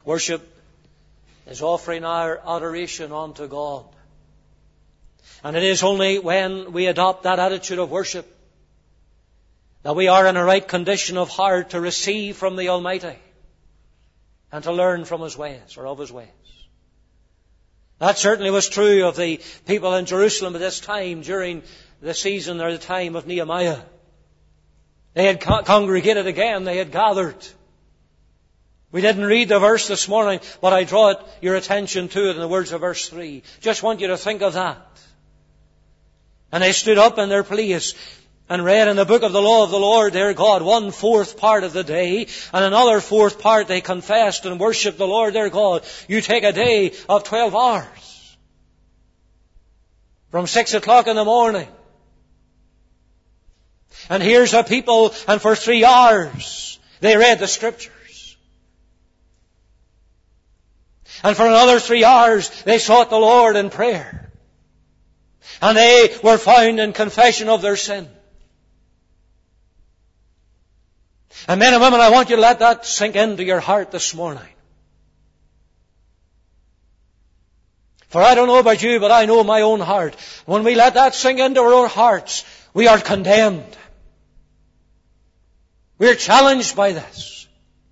Worship is offering our adoration unto God. And it is only when we adopt that attitude of worship that we are in a right condition of heart to receive from the Almighty and to learn from His ways, or of His ways. That certainly was true of the people in Jerusalem at this time, during the season or the time of Nehemiah. They had congregated again, they had gathered. We didn't read the verse this morning, but I draw your attention to it in the words of verse 3. Just want you to think of that. And they stood up in their place and read in the book of the law of the Lord their God 1/4 part of the day, and another 4th part they confessed and worshipped the Lord their God. You take a day of 12 hours. From 6 o'clock in the morning. And here's a people, and for 3 hours they read the Scriptures. And for another 3 hours they sought the Lord in prayer. And they were found in confession of their sin. And men and women, I want you to let that sink into your heart this morning. For I don't know about you, but I know my own heart. When we let that sink into our own hearts, we are condemned. We are challenged by this.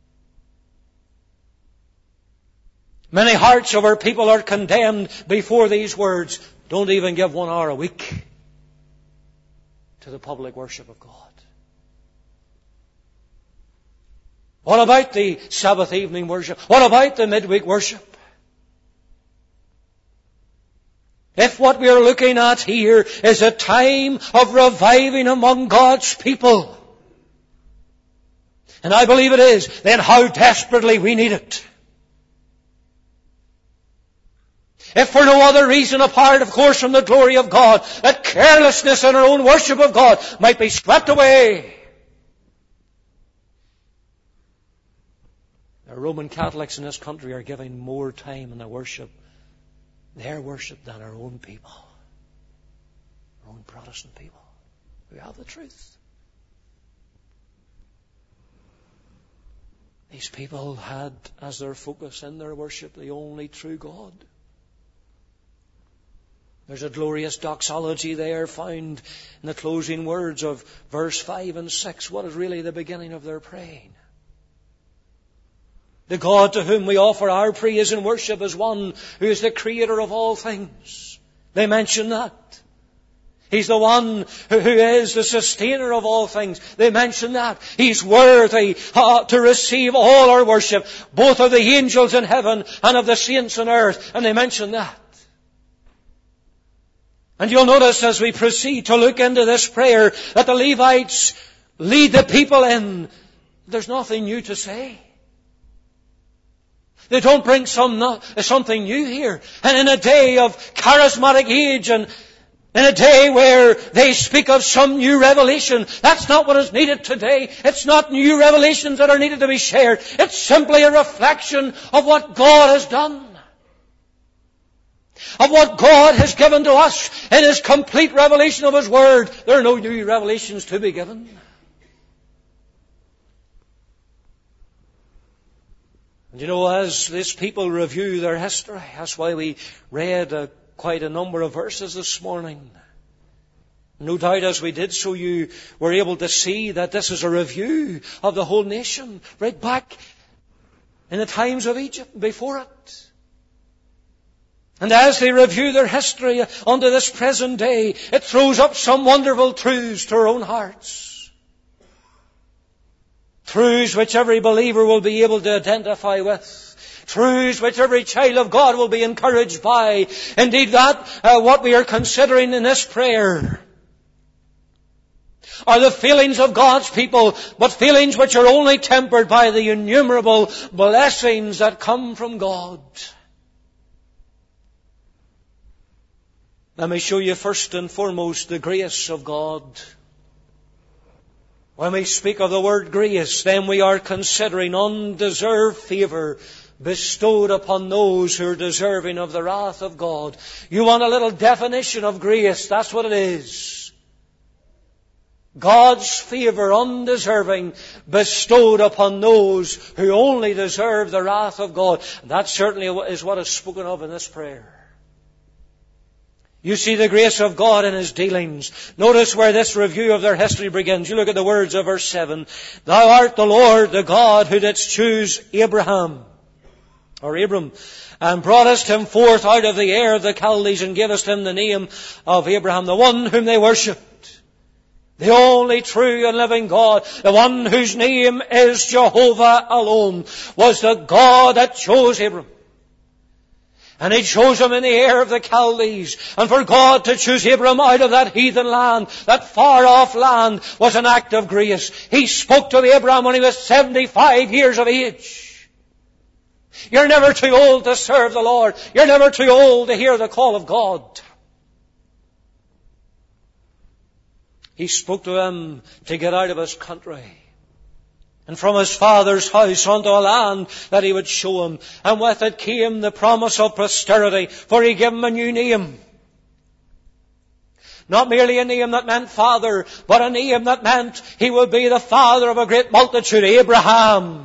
Many hearts of our people are condemned before these words. Don't even give 1 hour a week to the public worship of God. What about the Sabbath evening worship? What about the midweek worship? If what we are looking at here is a time of reviving among God's people, and I believe it is, then how desperately we need it. If for no other reason apart, of course, from the glory of God, that carelessness in our own worship of God might be swept away. The Roman Catholics in this country are giving more time in their worship than our own people. Our own Protestant people. We have the truth. These people had as their focus in their worship the only true God. There's a glorious doxology there found in the closing words of verse 5 and 6. What is really the beginning of their praying? The God to whom we offer our praise and worship is one who is the creator of all things. They mention that. He's the one who is the sustainer of all things. They mention that. He's worthy to receive all our worship, both of the angels in heaven and of the saints on earth. And they mention that. And you'll notice as we proceed to look into this prayer that the Levites lead the people in. There's nothing new to say. They don't bring something new here. And in a day of charismatic age and in a day where they speak of some new revelation, that's not what is needed today. It's not new revelations that are needed to be shared. It's simply a reflection of what God has done. Of what God has given to us in His complete revelation of His Word. There are no new revelations to be given. And you know, as these people review their history, that's why we read quite a number of verses this morning. No doubt as we did so, you were able to see that this is a review of the whole nation, right back in the times of Egypt, before it. And as they review their history unto this present day, it throws up some wonderful truths to our own hearts. Truths which every believer will be able to identify with. Truths which every child of God will be encouraged by. Indeed, what we are considering in this prayer are the feelings of God's people, but feelings which are only tempered by the innumerable blessings that come from God. Let me show you first and foremost the grace of God. When we speak of the word grace, then we are considering undeserved favor bestowed upon those who are deserving of the wrath of God. You want a little definition of grace? That's what it is. God's favour, undeserving, bestowed upon those who only deserve the wrath of God. And that certainly is what is spoken of in this prayer. You see the grace of God in His dealings. Notice where this review of their history begins. You look at the words of verse 7. Thou art the Lord, the God, who didst choose Abram, and broughtest him forth out of the Ur of the Chaldees, and gavest him the name of Abraham, the one whom they worshipped. The only true and living God, the one whose name is Jehovah alone, was the God that chose Abram. And He chose him in the Ur of the Chaldees. And for God to choose Abram out of that heathen land, that far-off land, was an act of grace. He spoke to Abram when he was 75 years of age. You're never too old to serve the Lord. You're never too old to hear the call of God. He spoke to him to get out of his country and from his father's house unto a land that He would show him. And with it came the promise of posterity, for He gave him a new name. Not merely a name that meant father, but a name that meant he would be the father of a great multitude, Abraham.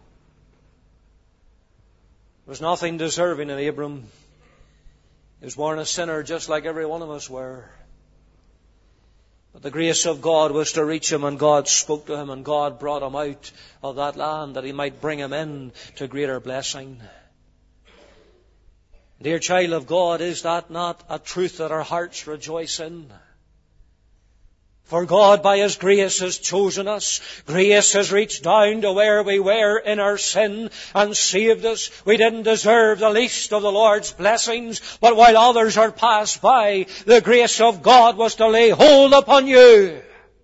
There was nothing deserving in Abram. He was born a sinner just like every one of us were. But the grace of God was to reach him, and God spoke to him, and God brought him out of that land that He might bring him in to greater blessing. Dear child of God, is that not a truth that our hearts rejoice in? For God, by His grace, has chosen us. Grace has reached down to where we were in our sin and saved us. We didn't deserve the least of the Lord's blessings, but while others are passed by, the grace of God was to lay hold upon you,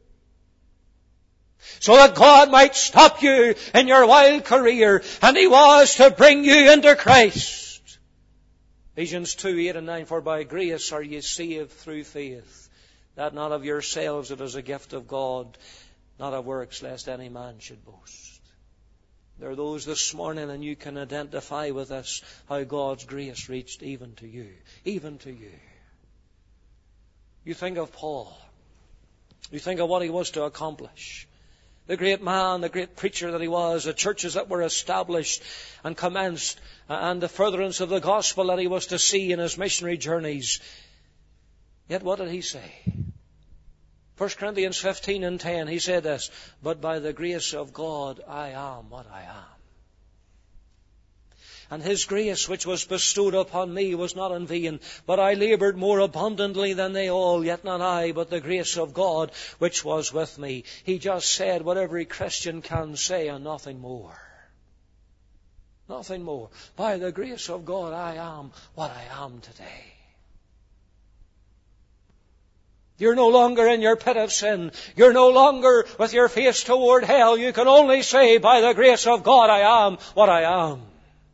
so that God might stop you in your wild career, and He was to bring you into Christ. Ephesians 2:8-9, for by grace are ye saved through faith, that not of yourselves, it is a gift of God, not of works, lest any man should boast. There are those this morning, and you can identify with us, how God's grace reached even to you. Even to you. You think of Paul. You think of what he was to accomplish. The great man, the great preacher that he was, the churches that were established and commenced, and the furtherance of the gospel that he was to see in his missionary journeys. Yet what did he say? 1 Corinthians 15:10, he said this, but by the grace of God I am what I am. And His grace which was bestowed upon me was not in vain, but I laboured more abundantly than they all, yet not I, but the grace of God which was with me. He just said what every Christian can say and nothing more. Nothing more. By the grace of God I am what I am today. You're no longer in your pit of sin. You're no longer with your face toward hell. You can only say, by the grace of God, I am what I am.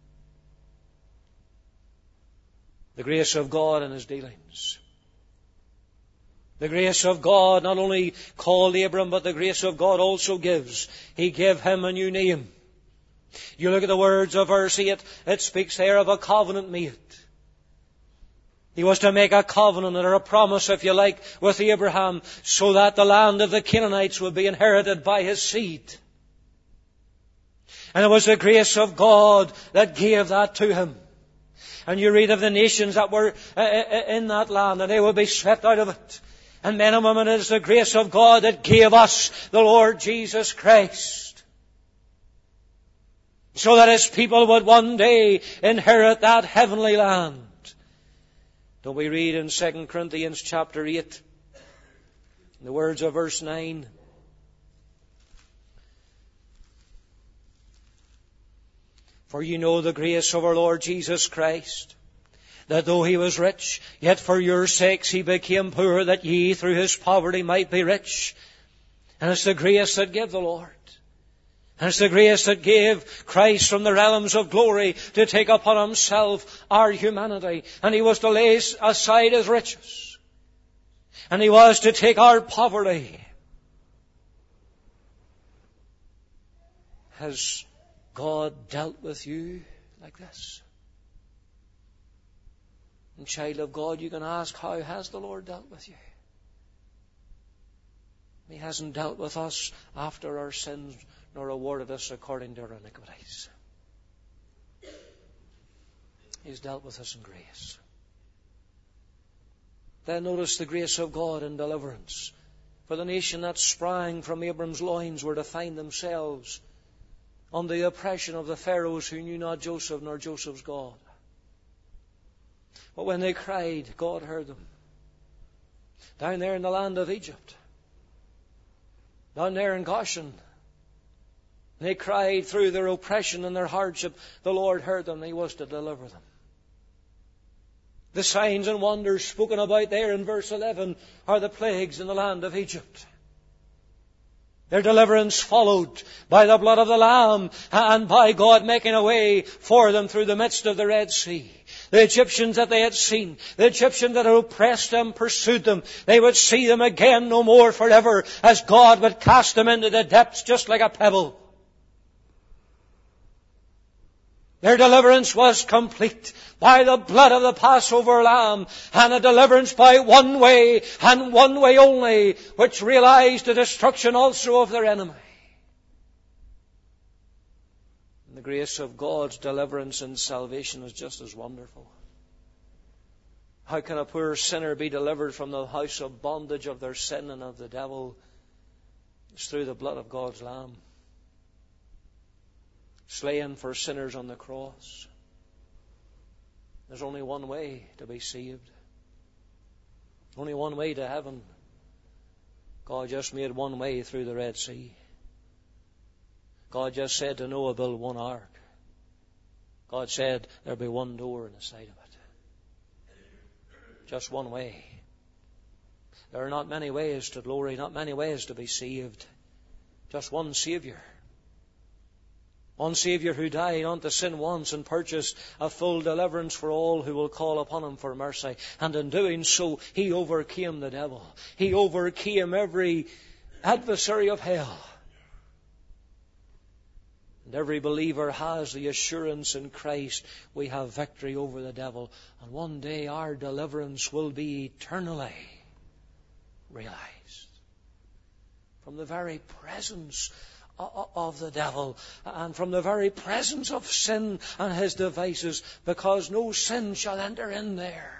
The grace of God in His dealings. The grace of God not only called Abram, but the grace of God also gives. He gave him a new name. You look at the words of verse 8, it speaks there of a covenant made. He was to make a covenant, or a promise, if you like, with Abraham, so that the land of the Canaanites would be inherited by his seed. And it was the grace of God that gave that to him. And you read of the nations that were in that land, and they would be swept out of it. And men and women, it is the grace of God that gave us the Lord Jesus Christ, so that His people would one day inherit that heavenly land. Don't we read in 2 Corinthians chapter 8, in the words of verse 9, for you know the grace of our Lord Jesus Christ, that though He was rich, yet for your sakes He became poor, that ye through His poverty might be rich. And it's the grace that gave the Lord. And it's the grace that gave Christ from the realms of glory to take upon Himself our humanity. And He was to lay aside His riches. And He was to take our poverty. Has God dealt with you like this? And child of God, you can ask, how has the Lord dealt with you? He hasn't dealt with us after our sins, nor rewarded us according to our iniquities. He's dealt with us in grace. Then notice the grace of God in deliverance. For the nation that sprang from Abram's loins were to find themselves under the oppression of the Pharaohs who knew not Joseph nor Joseph's God. But when they cried, God heard them. Down there in the land of Egypt, down there in Goshen, they cried through their oppression and their hardship. The Lord heard them. He was to deliver them. The signs and wonders spoken about there in verse 11 are the plagues in the land of Egypt. Their deliverance followed by the blood of the Lamb and by God making a way for them through the midst of the Red Sea. The Egyptians that they had seen, the Egyptians that had oppressed them, pursued them, they would see them again no more forever, as God would cast them into the depths just like a pebble. Their deliverance was complete by the blood of the Passover Lamb, and a deliverance by one way and one way only, which realized the destruction also of their enemy. And the grace of God's deliverance and salvation is just as wonderful. How can a poor sinner be delivered from the house of bondage of their sin and of the devil? It's through the blood of God's Lamb, slain for sinners on the cross. There's only one way to be saved. Only one way to heaven. God just made one way through the Red Sea. God just said to Noah, build one ark. God said there'll be one door in the side of it. Just one way. There are not many ways to glory, not many ways to be saved. Just one Saviour. One Saviour who died unto sin once and purchased a full deliverance for all who will call upon Him for mercy. And in doing so, He overcame the devil. He overcame every adversary of hell. And every believer has the assurance in Christ we have victory over the devil. And one day our deliverance will be eternally realized. From the very presence of the devil and from the very presence of sin and his devices, because no sin shall enter in there.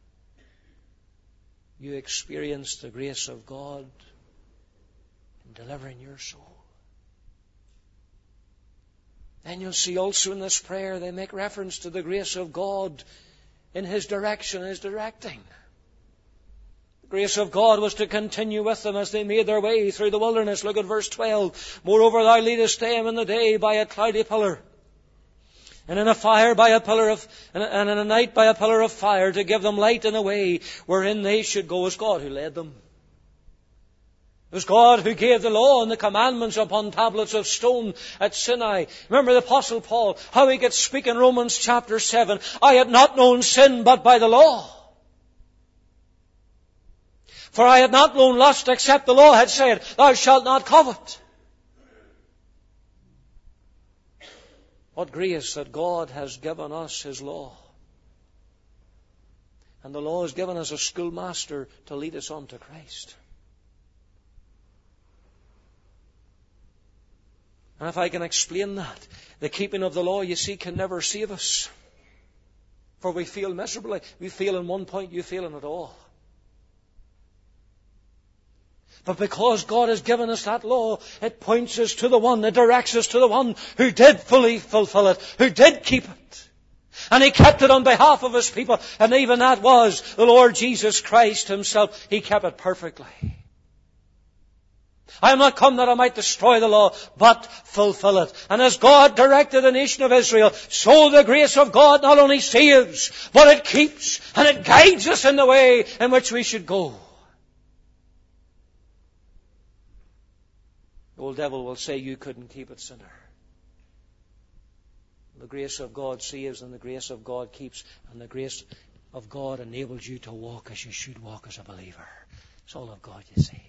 You experience the grace of God in delivering your soul. Then you'll see also in this prayer they make reference to the grace of God in His direction, His directing. The grace of God was to continue with them as they made their way through the wilderness. Look at verse 12. Moreover, Thou leadest them in the day by a cloudy pillar, and in a fire by a pillar of, and in a night by a pillar of fire, to give them light in the way wherein they should go. It was God who led them. It was God who gave the law and the commandments upon tablets of stone at Sinai. Remember the Apostle Paul, how he gets speak in Romans chapter 7. I had not known sin but by the law. For I had not known lust except the law had said, Thou shalt not covet. What grace that God has given us His law. And the law is given as a schoolmaster to lead us on to Christ. And if I can explain that, the keeping of the law, you see, can never save us. For we fail miserably. We fail in one point, you fail in it all. But because God has given us that law, it points us to the one, it directs us to the one who did fully fulfill it, who did keep it. And He kept it on behalf of His people. And even that was the Lord Jesus Christ Himself. He kept it perfectly. I am not come that I might destroy the law, but fulfill it. And as God directed the nation of Israel, so the grace of God not only saves, but it keeps and it guides us in the way in which we should go. The old devil will say, you couldn't keep it, sinner. The grace of God saves and the grace of God keeps, and the grace of God enables you to walk as you should walk as a believer. It's all of God, you see.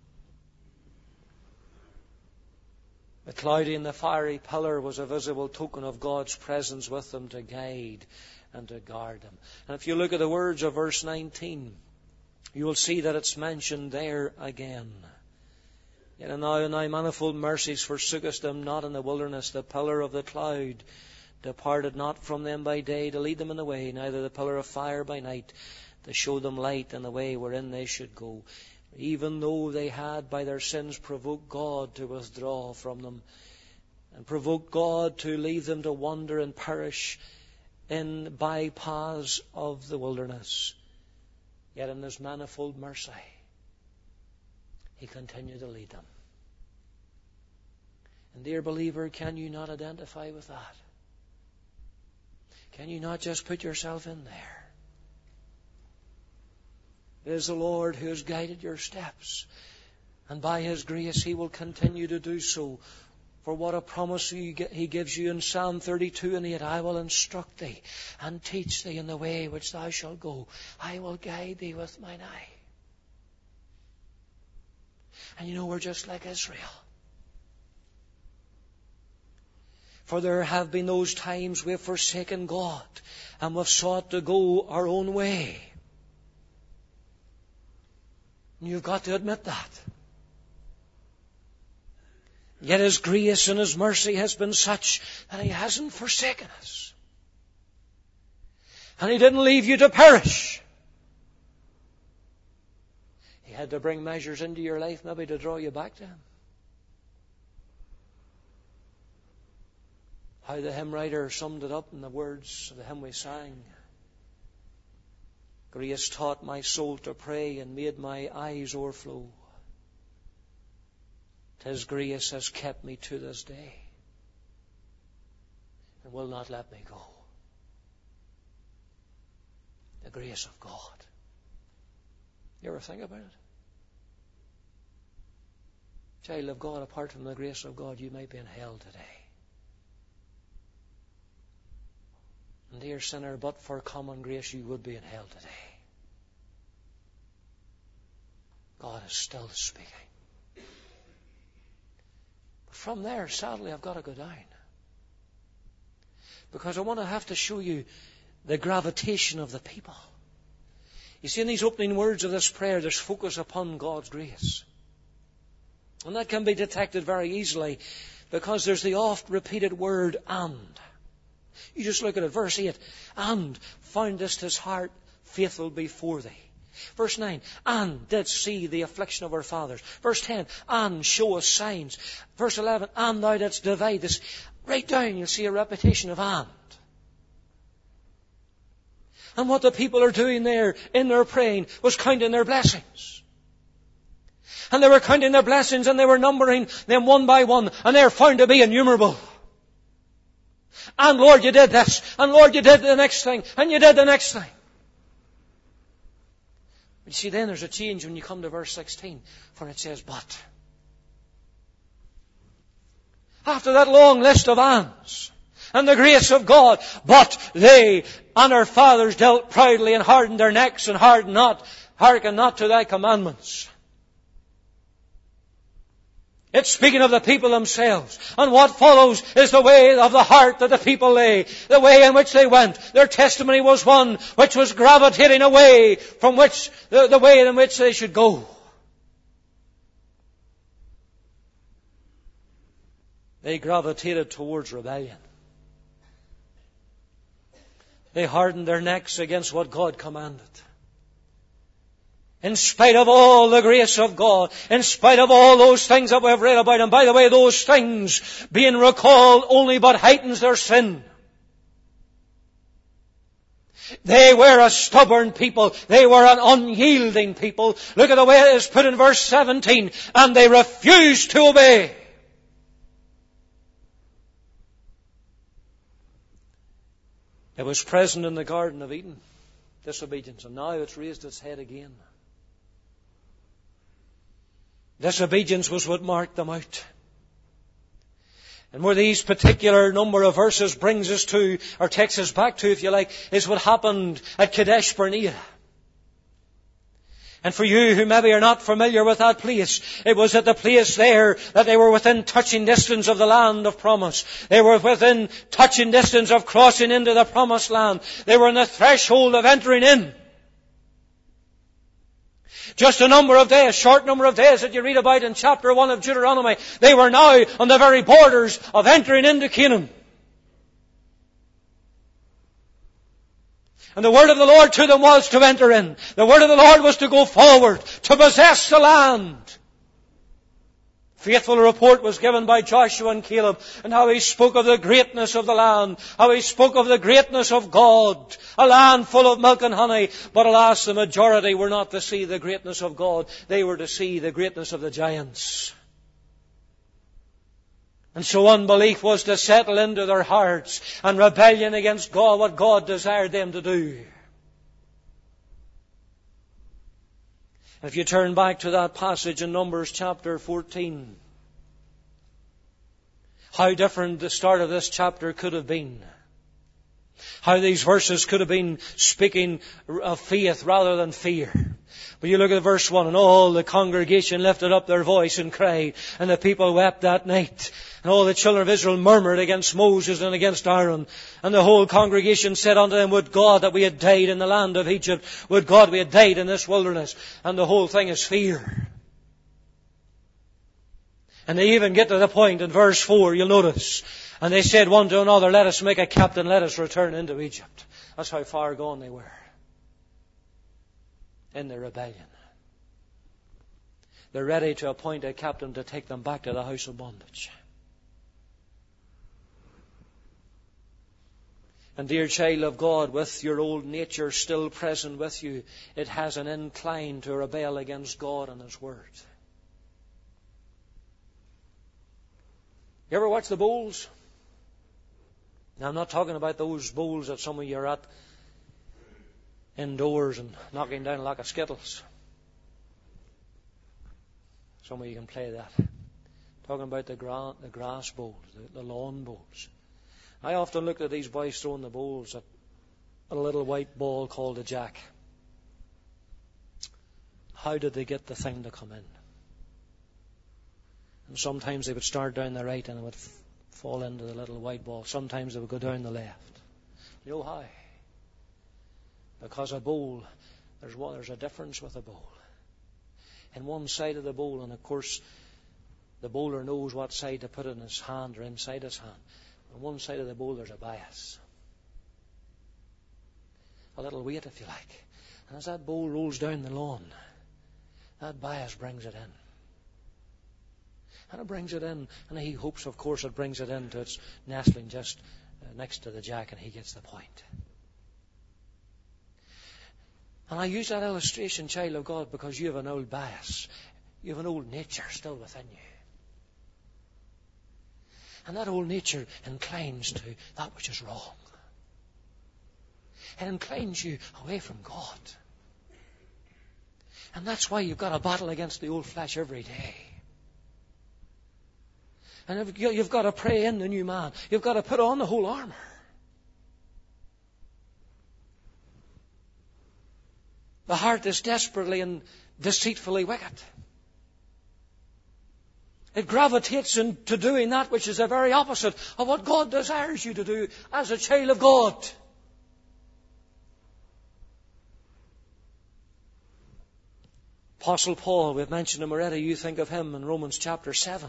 The cloudy and the fiery pillar was a visible token of God's presence with them to guide and to guard them. And if you look at the words of verse 19, you will see that it's mentioned there again. Yet and now in thy manifold mercies forsookest them not in the wilderness. The pillar of the cloud departed not from them by day to lead them in the way, neither the pillar of fire by night to show them light in the way wherein they should go. Even though they had by their sins provoked God to withdraw from them, and provoked God to leave them to wander and perish in bypaths of the wilderness, yet in His manifold mercy, He continued to lead them. And dear believer, can you not identify with that? Can you not just put yourself in there? It is the Lord who has guided your steps, and by His grace He will continue to do so. For what a promise He gives you in Psalm 32:8, I will instruct thee and teach thee in the way which thou shalt go. I will guide thee with mine eye. And you know, we're just like Israel. For there have been those times we have forsaken God and we've sought to go our own way. And you've got to admit that. Yet His grace and His mercy has been such that He hasn't forsaken us. And He didn't leave you to perish. He had to bring measures into your life maybe to draw you back to Him. How the hymn writer summed it up in the words of the hymn we sang. Grace taught my soul to pray and made my eyes o'erflow. 'Tis grace has kept me to this day and will not let me go. The grace of God. You ever think about it? Child of God, apart from the grace of God, you might be in hell today. And dear sinner, but for common grace, you would be in hell today. God is still speaking. But from there, sadly, I've got to go down. Because I want to have to show you the gravitation of the people. You see, in these opening words of this prayer, there's focus upon God's grace. And that can be detected very easily because there's the oft-repeated word, and. You just look at it, verse 8, and foundest his heart faithful before thee. Verse 9, and didst see the affliction of our fathers. Verse 10, and show us signs. Verse 11, and thou didst divide this. Right down you'll see a repetition of and. And what the people are doing there in their praying was counting their blessings. And they were counting their blessings and they were numbering them one by one, and they're found to be innumerable. And Lord, you did this. And Lord, you did the next thing. And you did the next thing. But you see, then there's a change when you come to verse 16. For it says, but. After that long list of ands and the grace of God, but they and our fathers dealt proudly and hardened their necks and hearkened not to thy commandments. It's speaking of the people themselves. And what follows is the way of the heart that the people lay. The way in which they went. Their testimony was one which was gravitating away from which the way in which they should go. They gravitated towards rebellion. They hardened their necks against what God commanded. In spite of all the grace of God, in spite of all those things that we have read about, and by the way, those things being recalled only but heightens their sin. They were a stubborn people. They were an unyielding people. Look at the way it is put in verse 17. And they refused to obey. It was present in the Garden of Eden, disobedience, and now it's raised its head again. Disobedience was what marked them out. And where these particular number of verses brings us to, or takes us back to, if you like, is what happened at Kadesh Barnea. And for you who maybe are not familiar with that place, it was at the place there that they were within touching distance of the land of promise. They were within touching distance of crossing into the promised land. They were on the threshold of entering in. Just a number of days, short number of days that you read about in chapter 1 of Deuteronomy, they were now on the very borders of entering into Canaan. And the word of the Lord to them was to enter in. The word of the Lord was to go forward, to possess the land. Faithful report was given by Joshua and Caleb, and how he spoke of the greatness of the land, how he spoke of the greatness of God, a land full of milk and honey. But alas, the majority were not to see the greatness of God. They were to see the greatness of the giants. And so unbelief was to settle into their hearts, and rebellion against God, what God desired them to do. If you turn back to that passage in Numbers chapter 14, how different the start of this chapter could have been. How these verses could have been speaking of faith rather than fear. But you look at verse 1, and all the congregation lifted up their voice and cried, and the people wept that night. And all the children of Israel murmured against Moses and against Aaron. And the whole congregation said unto them, would God that we had died in the land of Egypt. Would God we had died in this wilderness. And the whole thing is fear. And they even get to the point in verse 4, you'll notice. And they said one to another, let us make a captain, let us return into Egypt. That's how far gone they were in their rebellion. They're ready to appoint a captain to take them back to the house of bondage. And dear child of God, with your old nature still present with you, it has an incline to rebel against God and His Word. You ever watch the bowls? Now, I'm not talking about those bowls that some of you are at indoors and knocking down a lot of skittles. Some of you can play that. I'm talking about the grass bowls, the lawn bowls. I often look at these boys throwing the bowls at a little white ball called a jack. How did they get the thing to come in? And sometimes they would start down the right and it would fall into the little white ball. Sometimes they would go down the left. You know how? Because a bowl, there's a difference with a bowl. In one side of the bowl, and of course the bowler knows what side to put in his hand or inside his hand. On one side of the bowl there's a bias. A little weight, if you like. And as that bowl rolls down the lawn, that bias brings it in. And it brings it in, and he hopes, of course, it brings it into its nestling just next to the jack, and he gets the point. And I use that illustration, child of God, because you have an old bias. You have an old nature still within you. And that old nature inclines to that which is wrong. It inclines you away from God. And that's why you've got to battle against the old flesh every day. And you've got to pray in the new man. You've got to put on the whole armour. The heart is desperately and deceitfully wicked. It gravitates into doing that which is the very opposite of what God desires you to do as a child of God. Apostle Paul, we've mentioned him already. You think of him in Romans chapter 7.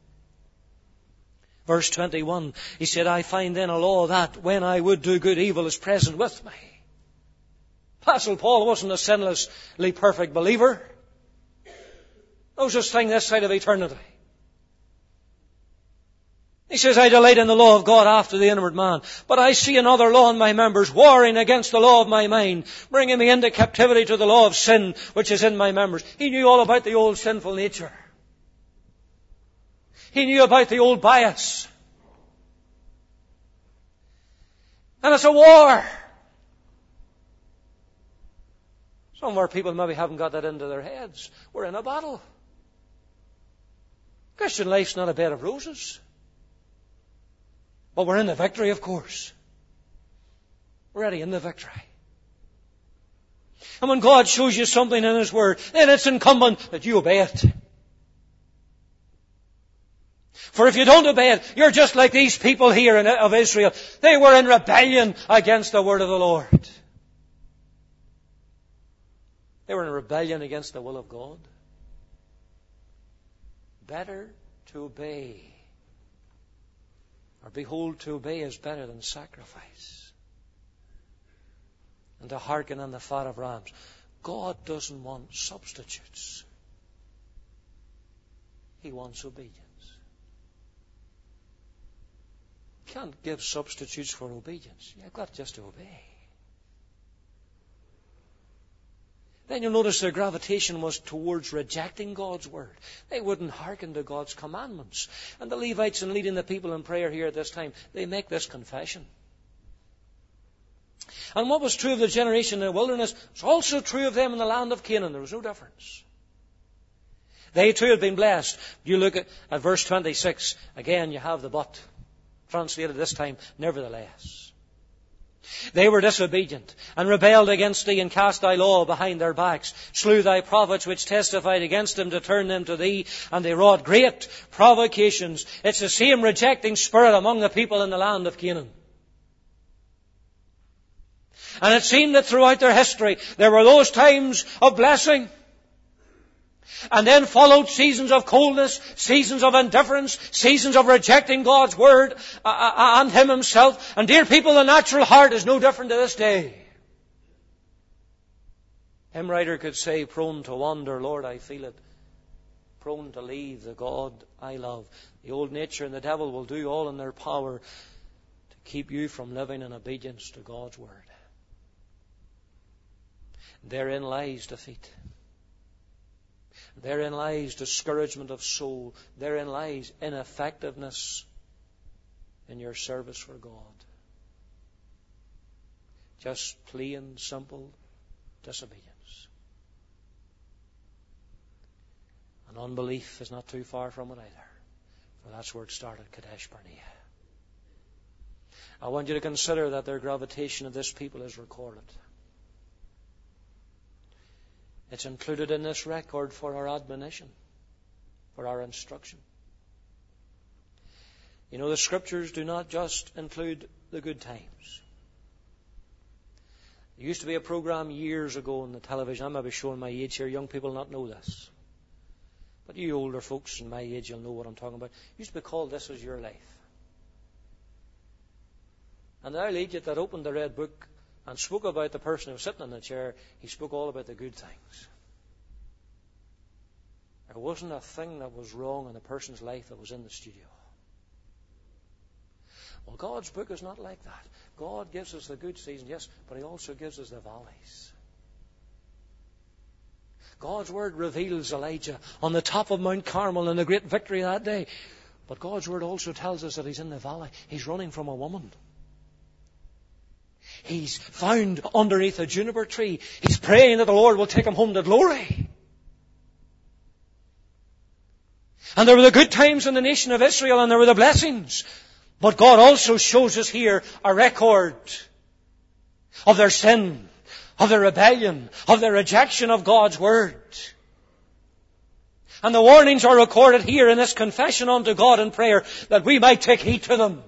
Verse 21, he said, I find then a law that when I would do good, evil is present with me. Apostle Paul wasn't a sinlessly perfect believer. No such thing this side of eternity. He says, I delight in the law of God after the inward man. But I see another law in my members, warring against the law of my mind, bringing me into captivity to the law of sin, which is in my members. He knew all about the old sinful nature. He knew about the old bias. And it's a war. Some of our people maybe haven't got that into their heads. We're in a battle. Christian life's not a bed of roses. But we're in the victory, of course. We're already in the victory. And when God shows you something in His Word, then it's incumbent that you obey it. For if you don't obey it, you're just like these people here of Israel. They were in rebellion against the Word of the Lord. They were in rebellion against the will of God. Better to obey. Or behold, to obey is better than sacrifice. And to hearken on the fat of rams. God doesn't want substitutes. He wants obedience. You can't give substitutes for obedience. You've got just to obey. Then you'll notice their gravitation was towards rejecting God's word. They wouldn't hearken to God's commandments. And the Levites, in leading the people in prayer here at this time, they make this confession. And what was true of the generation in the wilderness was also true of them in the land of Canaan. There was no difference. They too had been blessed. You look at verse 26. Again, you have the but. Translated this time, nevertheless. They were disobedient, and rebelled against thee, and cast thy law behind their backs, slew thy prophets which testified against them to turn them to thee, and they wrought great provocations. It's the same rejecting spirit among the people in the land of Canaan. And it seemed that throughout their history, there were those times of blessing, and then followed seasons of coldness, seasons of indifference, seasons of rejecting God's word and Him Himself. And dear people, the natural heart is no different to this day. Hymn writer could say, prone to wander, Lord, I feel it. Prone to leave the God I love. The old nature and the devil will do all in their power to keep you from living in obedience to God's word. Therein lies defeat. Therein lies discouragement of soul. Therein lies ineffectiveness in your service for God. Just plain, simple disobedience. And unbelief is not too far from it either. For that's where it started, Kadesh Barnea. I want you to consider that their gravitation of this people is recorded. It's included in this record for our admonition, for our instruction. You know, the Scriptures do not just include the good times. There used to be a program years ago on the television. I may be showing my age here. Young people not know this. But you older folks in my age, you'll know what I'm talking about. It used to be called This Is Your Life. And our agent that opened the Red Book and spoke about the person who was sitting in the chair, he spoke all about the good things. There wasn't a thing that was wrong in a person's life that was in the studio. Well, God's book is not like that. God gives us the good season, yes, but He also gives us the valleys. God's Word reveals Elijah on the top of Mount Carmel in the great victory that day. But God's Word also tells us that he's in the valley. He's running from a woman. He's found underneath a juniper tree. He's praying that the Lord will take him home to glory. And there were the good times in the nation of Israel, and there were the blessings. But God also shows us here a record of their sin, of their rebellion, of their rejection of God's Word. And the warnings are recorded here in this confession unto God in prayer, that we might take heed to them.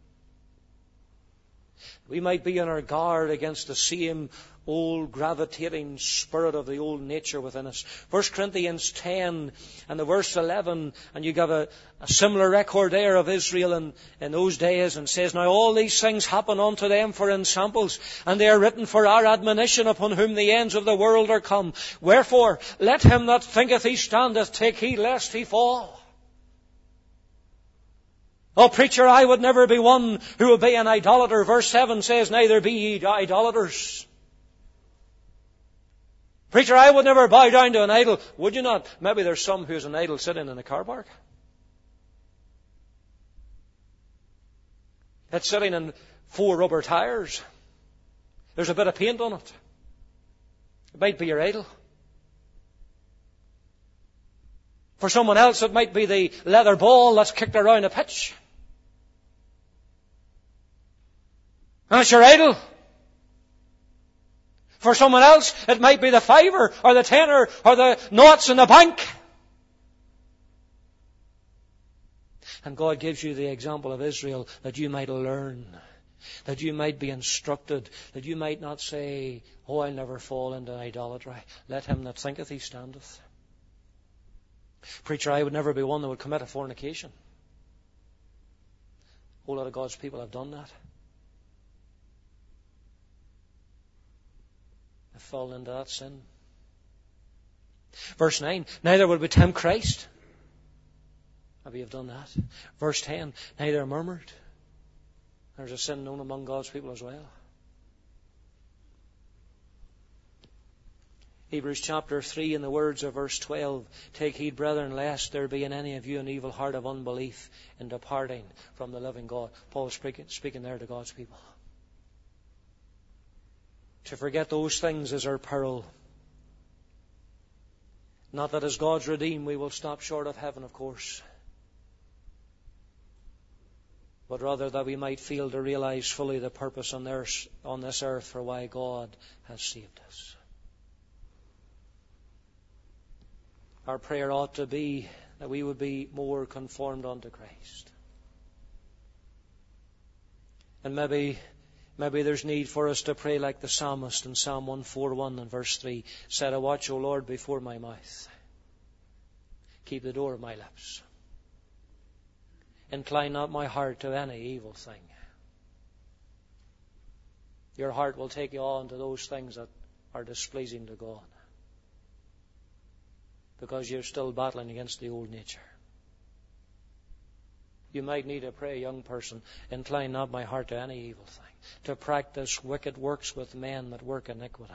We might be on our guard against the same old gravitating spirit of the old nature within us. 1 Corinthians 10 and the verse 11, and you give a similar record there of Israel in those days, and says, Now all these things happen unto them for ensamples, and they are written for our admonition, upon whom the ends of the world are come. Wherefore, let him that thinketh he standeth take heed lest he fall. Oh, preacher, I would never be one who would be an idolater. Verse 7 says, Neither be ye idolaters. Preacher, I would never bow down to an idol. Would you not? Maybe there's some who's an idol sitting in a car park. It's sitting in 4 rubber tires. There's a bit of paint on it. It might be your idol. For someone else, it might be the leather ball that's kicked around a pitch. That's your idol. For someone else, it might be the fiver or the tenner or the notes in the bank. And God gives you the example of Israel that you might learn that you might be instructed, that you might not say, oh, I'll never fall into idolatry. Let him that thinketh he standeth. Preacher, I would never be one that would commit a fornication. A whole lot of God's people have done that. They've fallen into that sin. Verse 9, neither will we tempt Christ. Maybe you've done that. Verse 10, neither murmured. There's a sin known among God's people as well. Hebrews chapter 3, in the words of verse 12, take heed, brethren, lest there be in any of you an evil heart of unbelief in departing from the living God. Paul is speaking there to God's people. To forget those things is our peril. Not that as God's redeemed we will stop short of heaven, of course, but rather that we might fail to realize fully the purpose on this earth for why God has saved us. Our prayer ought to be that we would be more conformed unto Christ. And maybe there's need for us to pray like the psalmist in Psalm 141 and verse 3. Set a watch, O Lord, before my mouth. Keep the door of my lips. Incline not my heart to any evil thing. Your heart will take you on to those things that are displeasing to God, because you're still battling against the old nature. You might need to pray, young person, incline not my heart to any evil thing, to practice wicked works with men that work iniquity,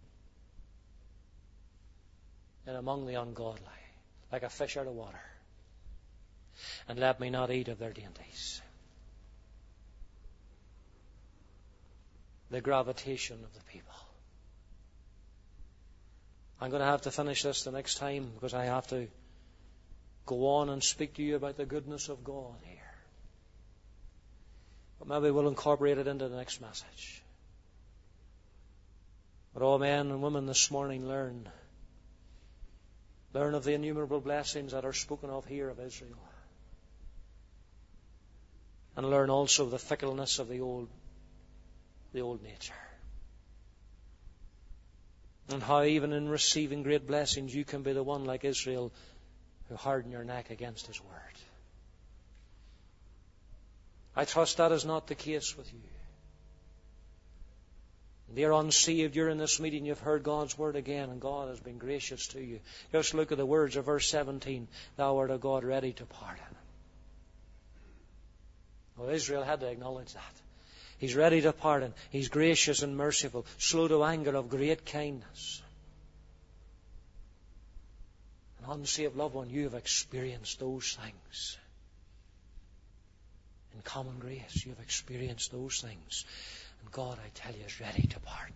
and among the ungodly, like a fish out of water. And let me not eat of their dainties. The gravitation of the people. I'm going to have to finish this the next time, because I have to go on and speak to you about the goodness of God here. But maybe we'll incorporate it into the next message. But all men and women this morning learn of the innumerable blessings that are spoken of here of Israel. And learn also the fickleness of the old nature. And how even in receiving great blessings you can be the one like Israel who harden your neck against His word. I trust that is not the case with you. Dear unsaved, you're in this meeting, you've heard God's word again, and God has been gracious to you. Just look at the words of verse 17. Thou art a God ready to pardon. Well, Israel had to acknowledge that. He's ready to pardon. He's gracious and merciful, slow to anger, of great kindness. An unsaved loved one, you have experienced those things. In common grace, you have experienced those things. And God, I tell you, is ready to pardon.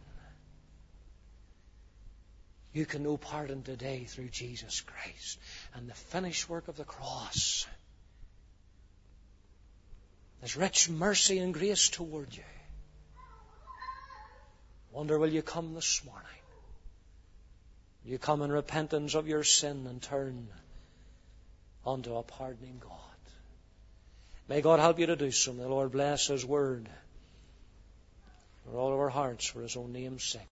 You can know pardon today through Jesus Christ and the finished work of the cross. There's rich mercy and grace toward you. Wonder, will you come this morning? Will you come in repentance of your sin and turn unto a pardoning God? May God help you to do so. May the Lord bless His word for all of our hearts, for His own name's sake.